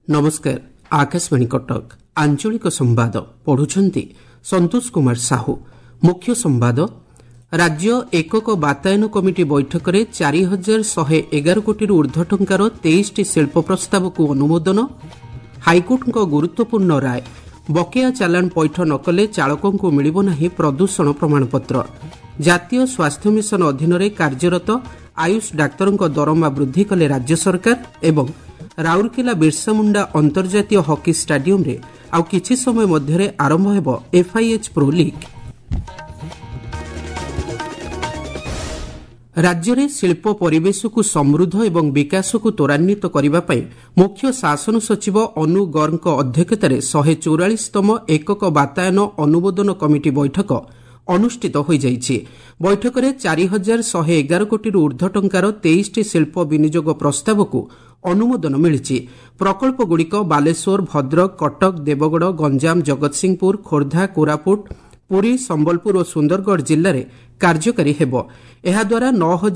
नमस्कार। आकाशवाणी कटक आंचलिक संवाद पढ़ुछंती संतोष कुमार साहू। मुख्य संवाद। राज्य एकक बातायन कमिटी बैठक में 4111 कोटी ऊर्ध्व टंकार 23टी शिल्प प्रस्ताव को अनुमोदन। हाइकोर्ट गुरुत्वपूर्ण राय। बकेया चालाण पैठ न कले चालकों को मिलिब नाही प्रदूषण प्रमाणपत्र। जातीय स्वास्थ्य मिशन अधीन कार्यरत आयुष डाक्तरों दरमा वृद्धि कले राज्य सरकार। एवं राउरकेला बिरसा मुंडा अंतर्जातीय हॉकी स्टाडियम रे आउ किछि समय मध्यरे आरंभ हेबो एफआईएच प्रो लीग। राज्य में शिल्प परिवेश को समृद्ध एवं विकास को त्वरान्वित करने मुख्य शासन सचिव अनु गर्ग अध्यक्षतार 144तम एकक बातायन अनुमोदन कमिटी बैठक अनुष्ठित हो जाइछि। बैठक में 4111 कोटी ऊर्ध्व टंकार 23टी शिल्प विनियोग प्रस्ताव को अनुमोदन मिली। प्रकल्पगुड़िक बालेश्वर, भद्रक, कटक, देवगढ़, गंजाम, जगतसिंहपुर, खोर्धा, कोरापुट, पुरी, संबलपुर और सुंदरगढ़ जिले में कार्यकारी हेबो। एहाद्वारा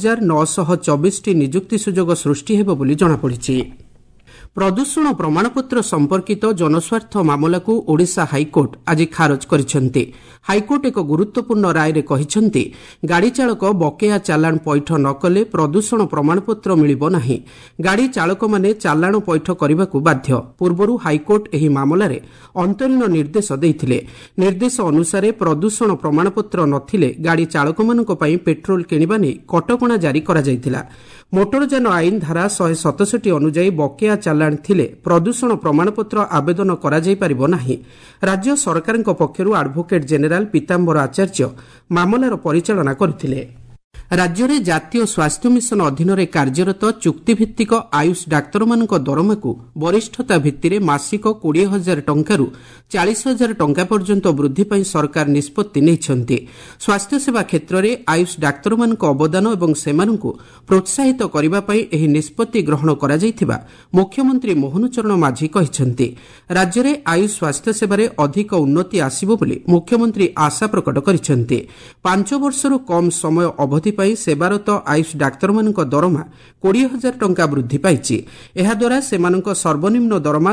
9924टी नियुक्ति सुजोग सृष्टि हेबो बोली जଣାपड़िछि। प्रदूषण प्रमाणपत्र संपर्कित जनस्वार्थ मामला को ओडिशा हाइकोर्ट आज खारज करिसेंति। हाइकोर्ट एक गुरुत्वपूर्ण राय रे कहिसेंति गाड़ी चालक बकेया चालाण पैठ न कले प्रदूषण प्रमाणपत्र मिलिबो नाही। गाड़ी चालक माने चालाण पैठ करबाकू बाध्य। पूर्वरु हाइकोर्ट एही मामला रे अंतरीण निर्देश देइथिले। निर्देश अनुसार प्रदूषण प्रमाणपत्र नथिले गाड़ी चालक मानक पई पेट्रोल किनिबा नै कटकणा जारी करा जायतिला। मोटरयान आईन धारा 167 अनुଯାयी बकेया चालाण थिले प्रदूषण प्रमाणपत्र आवेदन करा जाय परिबो नाही। राज्य सरकारक पक्षरु एडवोकेट जेनेराल पीताम्बर आचार्य मामलार परिचालना करथिले। राज्य में जातीय स्वास्थ्य मिशन अधीन कार्यरत चुक्तिभित्तिक आयुष डाक्तर मानक दरमा को वरिष्ठता भित्तिरे मासिक 20,000 टंकारु 40,000 टंका पर्यंत वृद्धि पाई सरकार निष्पत्ति नैछन्ति। स्वास्थ्य सेवा क्षेत्र में आयुष डाक्तर मानक अवदान एवं सेमानकु प्रोत्साहित करिबा पाई एही निष्पत्ति ग्रहण करा जायथिबा मुख्यमंत्री मोहन चरण माझी कहिसन्ति। राज्य में आयुष स्वास्थ्य सेवारे अधिक उन्नति आसिबो बोली मुख्यमंत्री आशा प्रकट करिसन्ति। 5 वर्षरु कम समय अवधि सेवारत आयुष डाक्तर मानक दरमा 20,000 टंका वृद्धि पाइछि। एहाद्वारा सेमानक सर्वनिम्न दरमा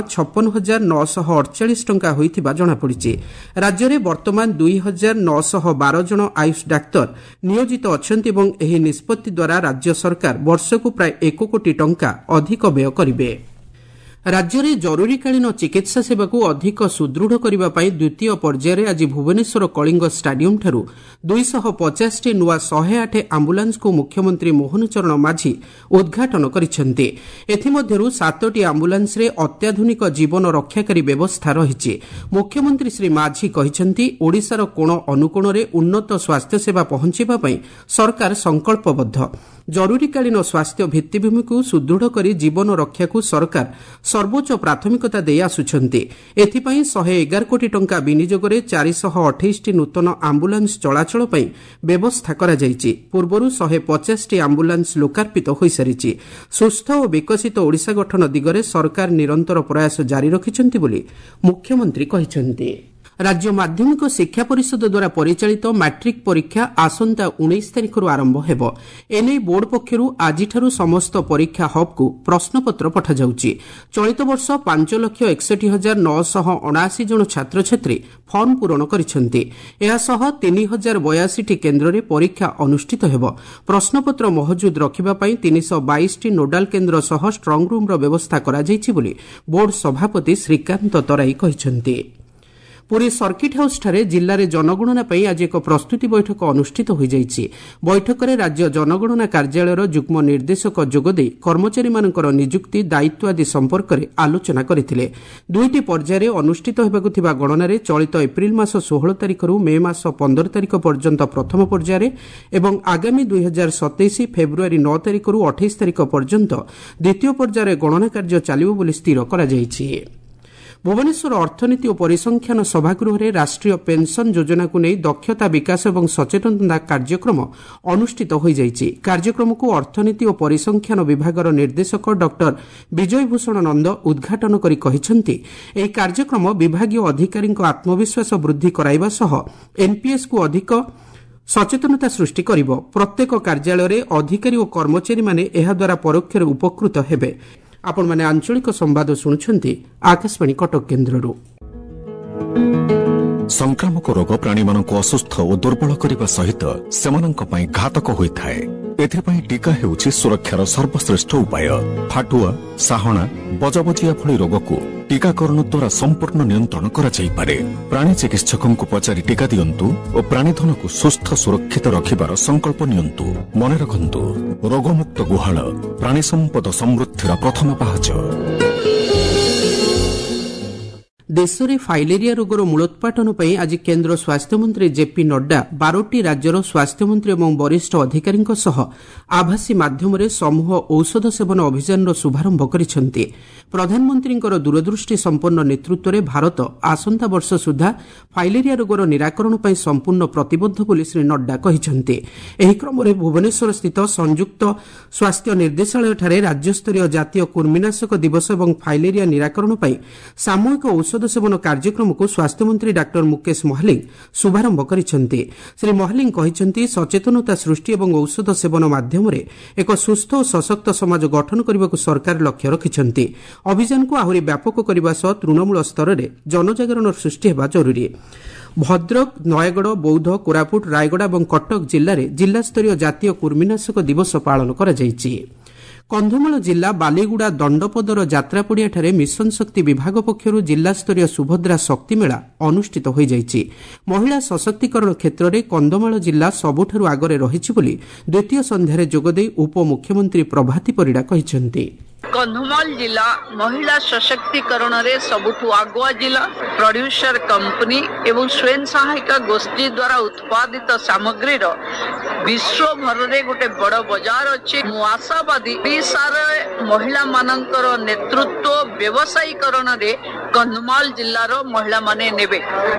56,948 टंका होइथिबा जଣାपड़िछि। राज्य में वर्तमान 2,912 जन आयुष डाक्तर नियोजित अछन्ति एवं एही निष्पत्ति द्वारा राज्य सरकार वर्षकु प्राय 1 कोटी टंका अधिक व्यय करिवे। राज्य में जरूरीकालीन चिकित्सा सेवा को अधिक सुदृढ़ करने द्वितीय पर्यायर आज भुवनेश्वर कलिंग स्टाडियम ठारू 250टी नुआ 108 आंबुलांस को मुख्यमंत्री मोहन चरण माझी उद्घाटन करिसेंति। एथिमध्यरु 7टी आंबुलांस रे अत्याधुनिक जीवन रक्षाकारी व्यवस्था रहिछि। मुख्यमंत्री श्री माझी कहिसेंति ओडिशार कोण अनुकोण रे उन्नत स्वास्थ्य सेवा पहुंचेबा पई सरकार संकल्पबद्ध। जरूरीकालीन स्वास्थ्य भित्तिभूमि को सुदृढ़ करी जीवन रक्षा को सरकार सर्वोच्च प्राथमिकता दे आसुछन्ति। एथिपाई 111 कोटी टंका विनियोग रे 428टी नूतन आंबुलांस चलाचल पई व्यवस्था करा जायछि। पूर्वरु 150टी आंबुलांस लोकार्पित होई सारिछि। सुस्थ और विकसित ओडिशा गठन दिगरे सरकार निरंतर प्रयास जारी रखिछन्ति बोली मुख्यमंत्री कहिछन्ति। राज्य माध्यमिक शिक्षा परिषद द्वारा परिचालित मैट्रिक परीक्षा आसंता 19 तारिख आरंभ हेबो। एने बोर्ड पक्षरु आजिठारु समस्त परीक्षा हब को प्रश्नपत्र पठा जाउछि। चलित वर्ष 5,61,979 जन छात्र छात्री फॉर्म पूरण करिसेंति। एहासह 3,082 केन्द्र रे परीक्षा अनुष्ठित हेबो। प्रश्नपत्र मौजूद रखिबा पई 322 नोडाल केन्द्र सह स्ट्रंग रूम रो व्यवस्था करा जायछि बोली बोर्ड सभापति श्रीकांत तराई कहिसेंति। पुरी सर्किट हाउस ठारे जिल्ला रे जनगणना पई आज एक प्रस्तुति बैठक अनुष्ठित हो जाइछि। बैठक में राज्य जनगणना कार्यालयर जुग्म निर्देशक जोगदे कर्मचारी मानकर नियुक्ति दायित्व आदि संपर्क में आलोचना करथिले। 2टी पर्यायर अनुष्ठित हेबाकु थिबा गणना रे चलित एप्रिल मास 16 तारिख रु मे मास 15 तारिख पर्यंत प्रथम पर्यायर एवं आगामी 2027 फेब्रुआरी 9 तारिख रु 28 तारिख पर्यंत द्वितीय पर्यायर गणना कार्य चलिबो बोली स्थिर करा जाइछि। भुवनेश्वर अर्थनीति और परिसंख्यान सभागृह रे राष्ट्रीय पेंशन योजना को नहीं दक्षता विकास और सचेतनता कार्यक्रम अनुष्ठित हो जाइछि। कार्यक्रम को अर्थनीति और परिसंख्यान विभागर निर्देशक डॉक्टर विजय भूषण नंद उद्घाटन करी कहिसेंति एही कार्यक्रम विभागीय अधिकारी आत्मविश्वास वृद्धि कराइबा सह एनपीएस को अधिक सचेतनता सृष्टि करिबो। प्रत्येक कार्यालय रे अधिकारी और कर्मचारी माने एहा द्वारा परोक्ष उपकृत हेबे। आपण माने आंचलिक संवाद शुणुछंती आकाशवाणी कटक केन्द्ररू। संक्रामक रोग प्राणीमानंकु असुस्थ और दुर्बल करने सहित सेमानंक पई घातक होइथाय। एथिपाई टीका हेउछि सुरक्षार सर्वश्रेष्ठ उपाय। फाटुआ, साहणा, बजबजिया भली रोगकु टीकाकरण द्वारा संपूर्ण नियंत्रण करा जाई पारे। प्राणी चिकित्सकंकु पचारि टीका दियंतु और प्राणीधनकु सुस्थ सुरक्षित रखिबार संकल्प नियंतु। मने रखंतु, रोगमुक्त गुहाल प्राणी संपद समृद्धिर प्रथम पाहाच। देश में फाइलेरिया रोगर मूलोत्पाटन पर आज केन्द्र स्वास्थ्य मंत्री जेपी नड्डा 12टी राज्यर स्वास्थ्य मंत्री और वरिष्ठ अधिकारी आभासी माध्यम समूह औषध सेवन अभियान शुभारंभ करिसेंति। प्रधानमंत्री दूरदृष्टि संपन्न नेतृत्व में भारत आसंता वर्ष सुधा फाइलेरिया रोगर निराकरण पर संपूर्ण प्रतिबद्ध बोली श्री नड्डा कहिसेंति। एही क्रम में भुवनेश्वर स्थित संयुक्त स्वास्थ्य निर्देशालय ठारे राज्यस्तरीय जातीय कृमिनाशक दिवस और फाइलेरिया निराकरण पर सामूहिक औषध सेवन कार्यक्रम को स्वास्थ्य मंत्री डाक्टर मुकेश महालिंग शुभारंभ करिसेंति। श्री महालिंग कहिसेंति सचेतनता सृष्टि और औषध सेवन माध्यम एक सुस्थ और सशक्त समाज गठन करने को सरकार लक्ष्य रखिसेंति। अभियान को आहरी व्यापक करने सह तृणमूल स्तर में जनजागरण सृष्टि होगा जरूरी। भद्रक, नयगढ़, बौद्ध, कोरापुट, रायगढ़ और कटक जिले में जिलास्तरीय जातीय कृमिनाशक दिवस पालन करा जायछि। कंधमाल जिला बालीगुड़ा दंडपदर जात्रापड़िया मिशन शक्ति विभाग पक्षर जिलास्तरीय सुभद्रा शक्ति मेला अनुष्ठित हो जायछि। महिला सशक्तिकरण क्षेत्र में कंधमाल जिला सबुठारु आगरे रहिछि बोली द्वितीय संध्यारे जोगदे उपमुख्यमंत्री प्रभाती परिड़ा कहिसेंति। कंधमाल जिला महिला सशक्तिकरण रे सबुठु आगुआ जिला। प्रोड्यूसर कंपनी एवं स्वयं सहायिका गोष्ठी द्वारा उत्पादित सामग्री विश्व भर रे गोटे बड़ बाजार अच्छे। मु आशावादी ओडिशार महिला मानकर नेतृत्व व्यवसायीकरण रे कंधमाल जिल्लार महिला माने नेबे।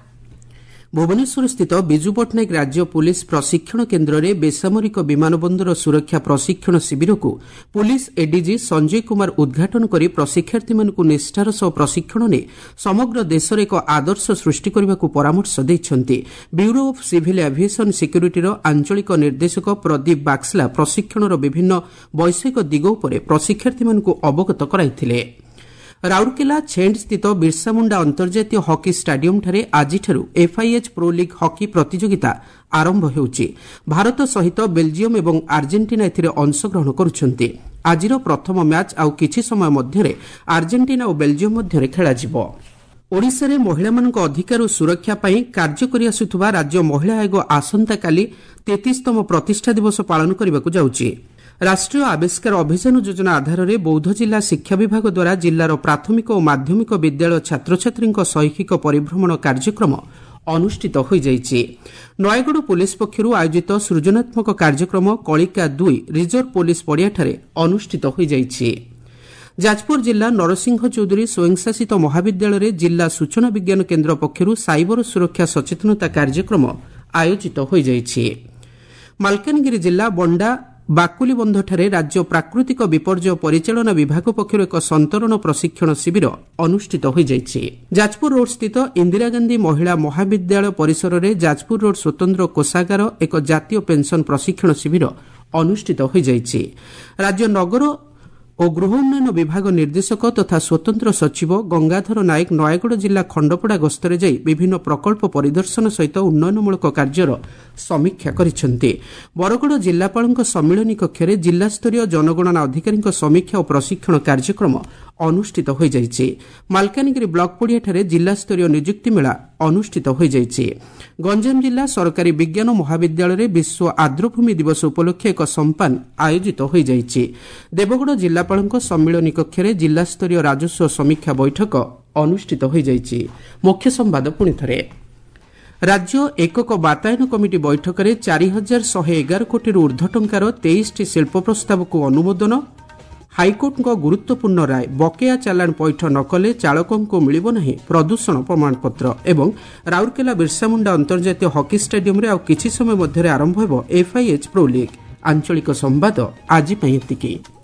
भुवनेश्वर स्थित बिजू पट्टनायक राज्य पुलिस प्रशिक्षण केन्द्र में बेसामरिक विमानबंदर सुरक्षा प्रशिक्षण शिविर को पुलिस एडीजी संजय कुमार उद्घाटन कर प्रशिक्षार्थी मानक निष्ठार सह प्रशिक्षण ने समग्र देश में एक आदर्श सृष्टि करने को परामर्श देइछन्ति। ब्यूरो ऑफ सिविल एविएशन सिक्यूरिटीर आंचलिक निर्देशक प्रदीप बाक्सला प्रशिक्षणर विभिन्न वैषयिक दिग उपर प्रशिक्षार्थी मानक अवगत कराइथिले। राउरकेला छेंड स्थित बिरसा मुंडा अंतर्जातीय हॉकी स्टाडियम ठारे आजिठारु एफआईएच प्रो लीग हॉकी प्रतियोगिता आरंभ हेउछि। भारत सहित बेल्जियम एवं आर्जेंटिना एथिरे अंशग्रहण करुछन्ति। आजिर प्रथम मैच आउ किछि समय मध्यरे आर्जेंटिना और बेल्जियम मध्यरे खेलाजिबो। ओडिशा रे महिलामानक अधिकार सुरक्षा पई कार्य करि आसुथुबा राज्य महिला आयोग आसंता काली 33तम प्रतिष्ठा दिवस पालन करबाकू जाउछि। राष्ट्रीय आविष्कार अभियान योजना आधार में बौद्ध जिला शिक्षा विभाग द्वारा जिलार प्राथमिक और माध्यमिक विद्यालय छात्र छात्री शैक्षिक परिभ्रमण कार्यक्रम अनुष्ठित हो जाइछि। नयगढ़ पुलिस पक्षर आयोजित सृजनात्मक कार्यक्रम कलिका 2 रिजर्व पुलिस पड़ियाठारे अनुष्ठित हो जाइछि। जाजपुर जिला नरसिंह चौधरी स्वयंशासित महाविद्यालय जिला सूचना विज्ञान केन्द्र पक्षर साइबर सुरक्षा सचेतनता कार्यक्रम आयोजित हो जाइछि। मालकानगिरी जिला बंडा बाकुलीबंधଠାରେ राज्य प्राकृतिक विपर्यय परिचालना विभाग पक्षर एक संतरण प्रशिक्षण शिविर अनुष्ठित हो जाइछि। जाजपुर रोड स्थित इंदिरा गांधी महिला महाविद्यालय परिसर में जाजपुर रोड स्वतंत्र कोषागार एक जातीय पेंशन प्रशिक्षण शिविर अनुष्ठित हो जाइछि। राज्य नगर और गृह उन्नयन विभाग निर्देशक तथा स्वतंत्र सचिव गंगाधर नायक नयगढ़ जिला खंडपड़ा गस्तरे जाई विभिन्न प्रकल्प परिदर्शन सहित उन्नयनमूलक कार्यर समीक्षा करिसेंति। बरगढ़ जिलापालଙ୍କ सम्मिलनी कक्षरे जिलास्तरीय जनगणना अधिकारी समीक्षा और प्रशिक्षण कार्यक्रम अनुष्ठित हो जाइछि। मालकानगिरी ब्लॉक पड़ियाठारे जिलास्तरीय नियुक्ति मेला अनुष्ठित हो जाइछि। गंजाम जिला सरकारी विज्ञान महाविद्यालय विश्व आर्द्रभूमि दिवस उपलक्षे एक सम्पान आयोजित हो जाइछि। देवगढ़ जिलापालଙ୍କ सम्मिलनी कक्षरे जिलास्तरीय राजस्व समीक्षा बैठक अनुष्ठित हो जाइछि। मुख्य संवाद पुणी थरे। राज्य एकक बातायन कमिटी बैठक में 4111 कोटी ऊर्ध्व टंकार 23टी शिल्प प्रस्ताव को अनुमोदन। हाइकोर्ट गुरुत्वपूर्ण राय बकेया चालाण पैठ न कले चालकों को मिलिब नहीं प्रदूषण प्रमाणपत्र। एवं राउरकेला बिरसा मुंडा अंतर्जातीय हॉकी स्टाडियम रे आउ किछि समय मध्यरे आरंभ हेबो एफआईएच प्रो लीग। आंचलिक संवाद आज पई एतिकी।